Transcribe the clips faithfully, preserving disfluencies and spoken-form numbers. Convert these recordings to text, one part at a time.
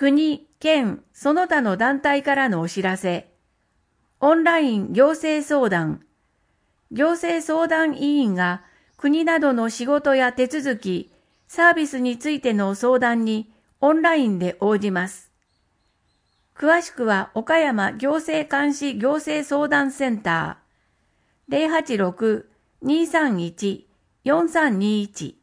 国、県、その他の団体からのお知らせ。オンライン行政相談。行政相談委員が国などの仕事や手続き、サービスについての相談にオンラインで応じます。詳しくは岡山行政監視行政相談センター ゼロはちろく にーさんいち よんさんにいち。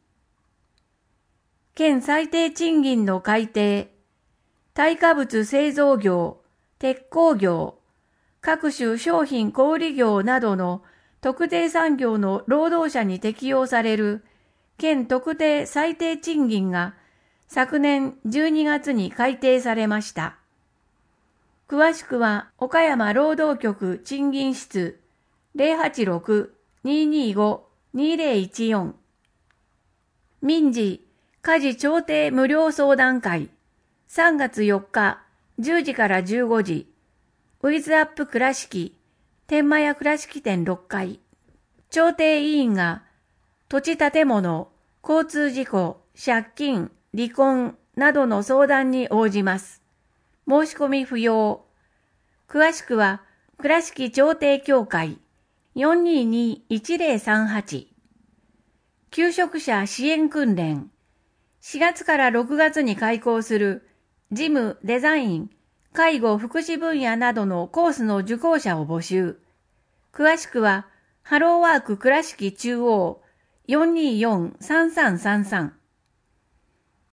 県最低賃金の改定、耐火物製造業、鉄工業、各種商品小売業などの特定産業の労働者に適用される県特定最低賃金が昨年じゅうにがつに改定されました。詳しくは岡山労働局賃金室 ゼロはちろく にーにーご にーぜろいちよん。民事家事調停無料相談会さんがつよっかじゅうじからじゅうごじ、ウィズアップ倉敷天満屋倉敷店ろっかい。調停委員が土地建物、交通事故、借金、離婚などの相談に応じます。申し込み不要。詳しくは倉敷調停協会 よんにーにーいちぜろさんはち。求職者支援訓練。しがつからろくがつに開講する事務、デザイン、介護、福祉分野などのコースの受講者を募集。詳しくはハローワーク倉敷中央 よんにーよん さんさんさんさん。